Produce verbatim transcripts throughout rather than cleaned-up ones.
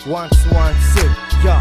ワンツーワンツー yeah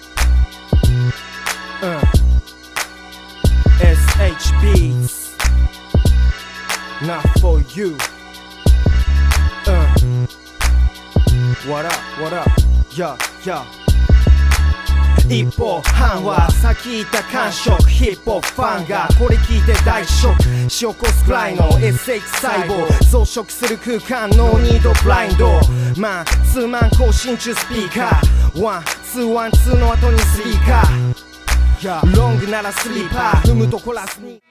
うん エスエイチ Beats Not for you うん What up what up yeah yeah一方半は先言った感触ヒップホップファンがこれ聞いて大ショックし起こすくらいの エスエイチ 細胞増殖する空間ノーニードブラインドマンツーマン更新中スピーカーワンツーワンツーの後にスリーカーロングならスリーパー踏むとコラスに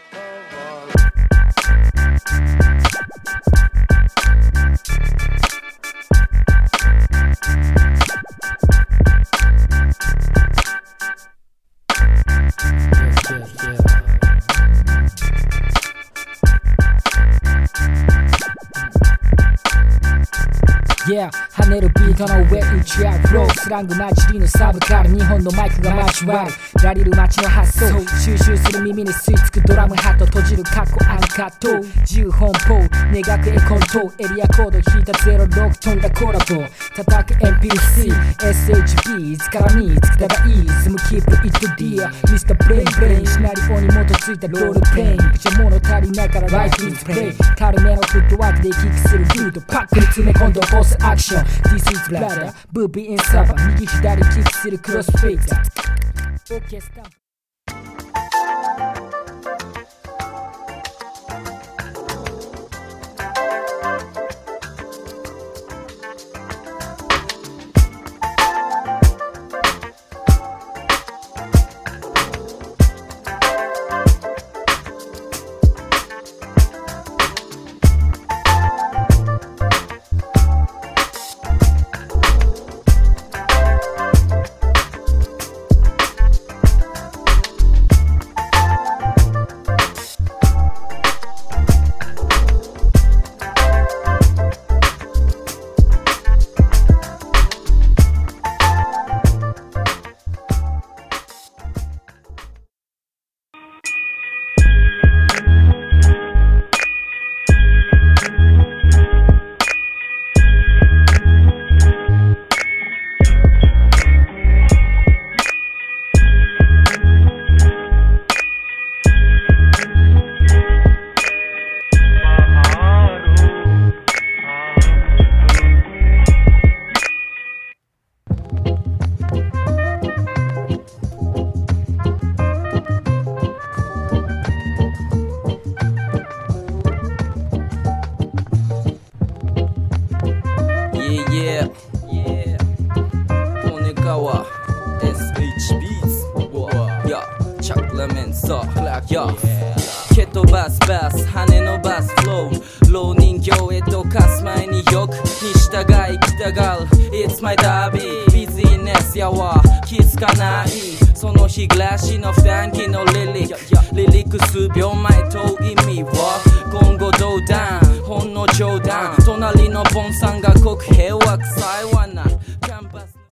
Yeah 跳ねるビートの上打ち合うフロースラング混じりのサブカル日本のマイクが交わるラリル街の発想収集する耳に吸い付くドラムハット閉じる過去アンカット自由奔放願く絵コントエリアコード引いたゼロろく飛んだコラボ叩く エムピーシー エスエイチビー いつから見つけたらいいリズムキープイットディアミスターブレインブレインシナリオに基づいたロールプレインじゃ物足りないからライフイズプレイ軽めのフットワークでキックするルートパックに詰め込んで起こすアクション This is Bladder ブービーインサバ右左キックするクロスフェイザー OK スタンプ蹴飛ばすバス跳ね伸ばすフロー老人形へと化す前によくに従い来たがる It's my derby ビジネスやわ気づかないその日暮らしの負担機のリリックリリック数秒前と意味は今後どうだほんの冗談隣のボンさんが国平和臭いはない